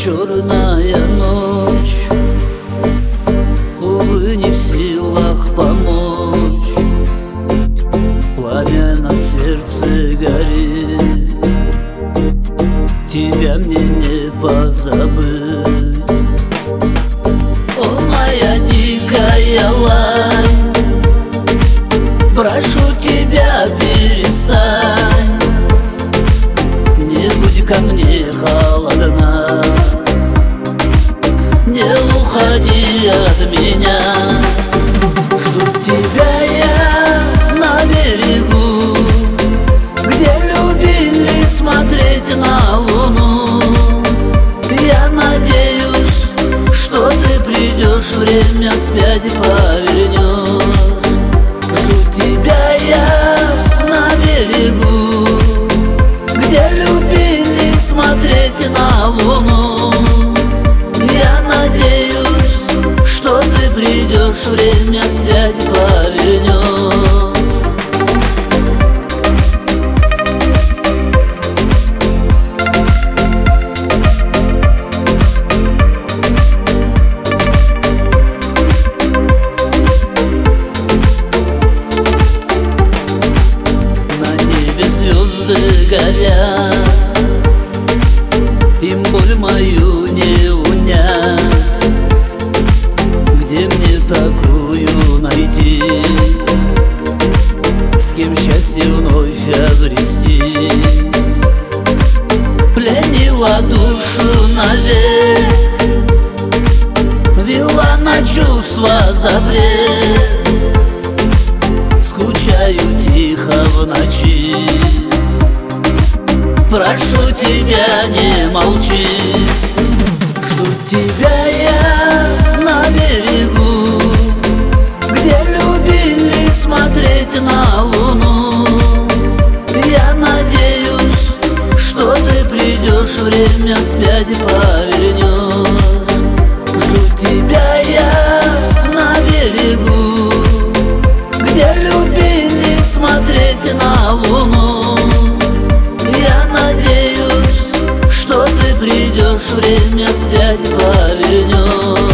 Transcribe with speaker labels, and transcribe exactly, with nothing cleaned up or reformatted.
Speaker 1: черная ночь, увы, не в силах помочь. Пламя на сердце горит, тебя мне не позабыть. О, моя дикая лань, прошу тебя, перестань, не будь ко мне холодна, не уходи от меня. Жду тебя я на берегу, где любили смотреть на луну. Я надеюсь, что ты придешь, время вспять повернешь. Жду тебя я на берегу, где любили смотреть на луну. Я надеюсь, что ты придешь, время вспять повернешь. Звезды горят, им боль мою не унять. Где мне такую найти, с кем счастье вновь обрести? Пленила душу навек, вела на чувства запрет. Скучаю тихо в ночи, прошу тебя, не молчи. Жду тебя я на берегу, где любили смотреть на луну. Я надеюсь, что ты придешь, время вспять повернешь. Жду тебя я на берегу, где любили смотреть на луну. Я надеюсь, что ты придешь, время вспять повернешь.